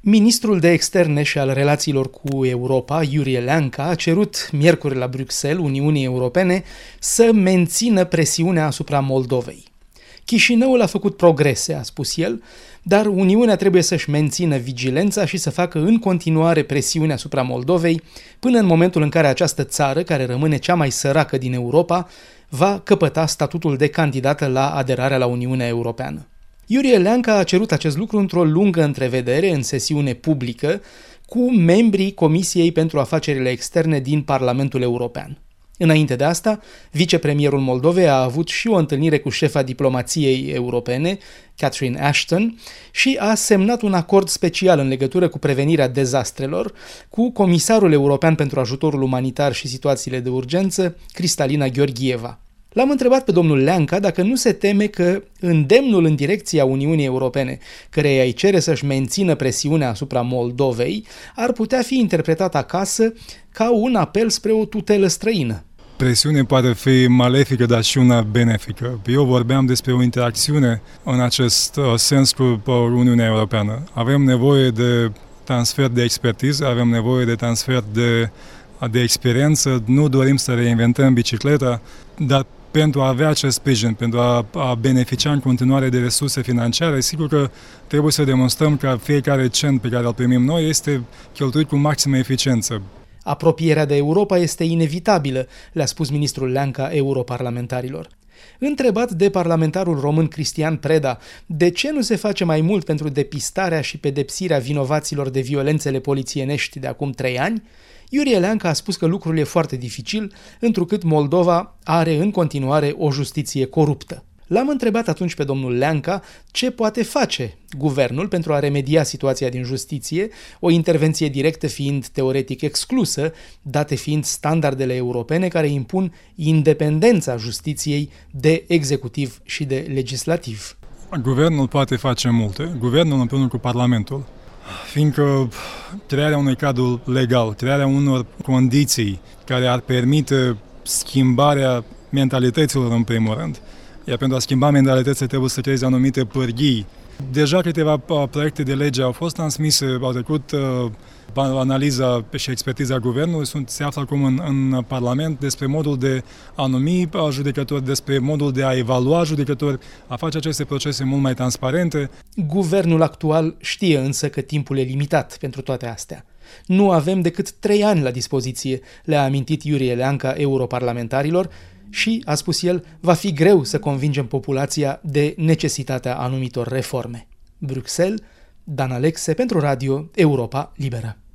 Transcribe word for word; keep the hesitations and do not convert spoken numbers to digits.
Ministrul de Externe și al Relațiilor cu Europa, Iurie Leancă, a cerut miercuri la Bruxelles Uniunii Europene să mențină presiunea asupra Moldovei. Chișinăul a făcut progrese, a spus el, dar Uniunea trebuie să-și mențină vigilența și să facă în continuare presiune asupra Moldovei până în momentul în care această țară, care rămâne cea mai săracă din Europa, va căpăta statutul de candidată la aderarea la Uniunea Europeană. Iurie Leancă a cerut acest lucru într-o lungă întrevedere în sesiune publică cu membrii Comisiei pentru Afacerile Externe din Parlamentul European. Înainte de asta, vicepremierul Moldovei a avut și o întâlnire cu șefa diplomației europene, Catherine Ashton, și a semnat un acord special în legătură cu prevenirea dezastrelor cu comisarul european pentru ajutorul umanitar și situațiile de urgență, Cristalina Gheorgheva. L-am întrebat pe domnul Leancă dacă nu se teme că îndemnul în direcția Uniunii Europene, căreia îi cere să-și mențină presiunea asupra Moldovei, ar putea fi interpretat acasă ca un apel spre o tutelă străină. Presiune poate fi malefică, dar și una benefică. Eu vorbeam despre o interacțiune în acest sens cu Uniunea Europeană. Avem nevoie de transfer de expertiză, avem nevoie de transfer de, de experiență, nu dorim să reinventăm bicicleta, dar pentru a avea acest sprijin, pentru a, a beneficia în continuare de resurse financiare, sigur că trebuie să demonstrăm că fiecare cent pe care îl primim noi este cheltuit cu maximă eficiență. Apropierea de Europa este inevitabilă, le-a spus ministrul Leancă europarlamentarilor. Întrebat de parlamentarul român Cristian Preda de ce nu se face mai mult pentru depistarea și pedepsirea vinovaților de violențele polițienești de acum trei ani, Iurie Leancă a spus că lucrul e foarte dificil, întrucât Moldova are în continuare o justiție coruptă. L-am întrebat atunci pe domnul Leancă ce poate face guvernul pentru a remedia situația din justiție, o intervenție directă fiind teoretic exclusă, date fiind standardele europene care impun independența justiției de executiv și de legislativ. Guvernul poate face multe, guvernul împreună cu Parlamentul, fiindcă crearea unui cadru legal, crearea unor condiții care ar permite schimbarea mentalităților în primul rând. Iar pentru a schimba mentalitățile trebuie să creeze anumite pârghii. Deja câteva proiecte de lege au fost transmise, au trecut uh, analiza și expertiza guvernului, sunt, se află acum în, în Parlament despre modul de a numi judecători, despre modul de a evalua judecători, a face aceste procese mult mai transparente. Guvernul actual știe însă că timpul e limitat pentru toate astea. Nu avem decât trei ani la dispoziție, le-a amintit Iurie Leancă europarlamentarilor, și, a spus el, va fi greu să convingem populația de necesitatea anumitor reforme. Bruxelles, Dan Alexe pentru Radio Europa Liberă.